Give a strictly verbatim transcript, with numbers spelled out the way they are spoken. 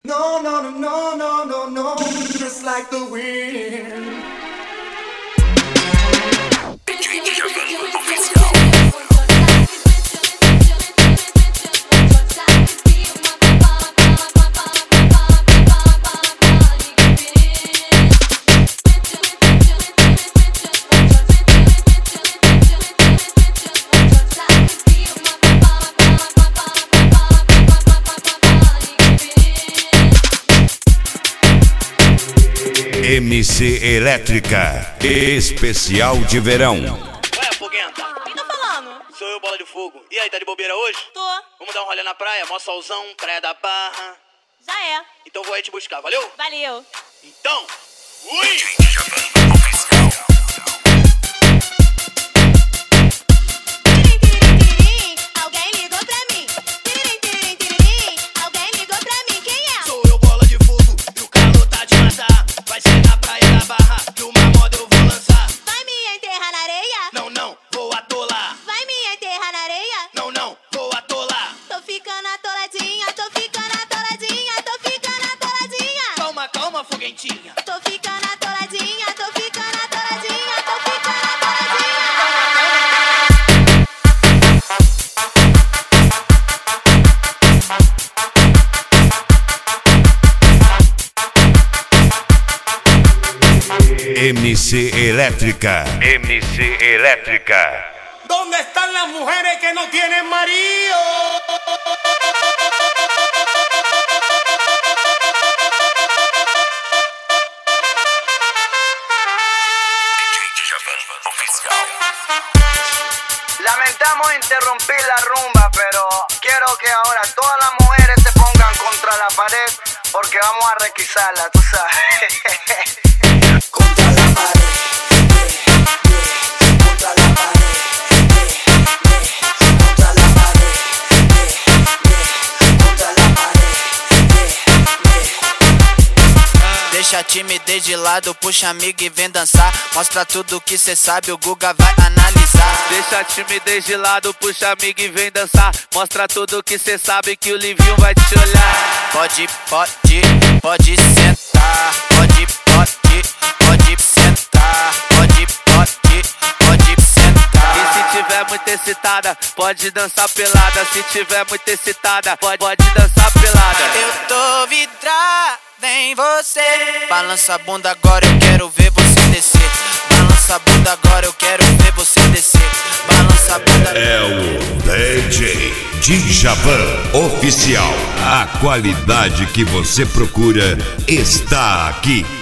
No, no, no, no, no, no, no, just like the wind. D J Djavan Oficial. M C Elétrica, especial de verão. Ué, foguenta. Quem tá falando? Sou eu, Bola de Fogo. E aí, tá de bobeira hoje? Tô. Vamos dar um rolê na praia, mó solzão, praia da Barra. Já é. Então vou aí te buscar, valeu? Valeu. Então, ui! D J Djavan Oficial. Tirim, tirim, tirim, alguém ligou pra mim. Tirim, tirim, tirim, alguém ligou pra mim. Quem é? Sou eu, Bola de Fogo, e o calor tá de matar. Vai ser na praia da Barra, que uma moda eu vou lançar. Vai me enterrar na areia? Não, não, vou atolar. Vai me enterrar na areia? Não, não, vou atolar. Tô ficando atoladinha, tô ficando atoladinha, tô ficando atoladinha. Calma, calma, foguentinha. Tô ficando atoladinha, tô ficando atoladinha, tô ficando atoladinha. M C Elétrica, M C Elétrica. ¿Dónde están las mujeres que no tienen marido? D J Djavan Oficial. Lamentamos interrumpir la rumba, pero quiero que ahora todas las mujeres se pongan contra la pared porque vamos a requisarla, tú sabes. Contra la pared, yeah, yeah, contra la pared, yeah, yeah, contra la pared, yeah, yeah, contra la pared, yeah, yeah. Deixa a timidez de lado, puxa amigo e vem dançar. Mostra tudo que cê sabe, o Guga vai analisar. Deixa a timidez de lado, puxa amigo e vem dançar. Mostra tudo que cê sabe que o Livinho vai te olhar. Pode, pode, pode sentar. Pode, pode, pode sentar. Pode, pode, pode sentar. E se tiver muito excitada, pode dançar pelada. Se tiver muito excitada, pode, pode dançar pelada. Eu tô vidrada em você. Balança a bunda agora, eu quero ver você descer. Balança a bunda agora, eu quero ver você descer. Balança a bunda. É o D J Djavan Oficial. A qualidade que você procura está aqui.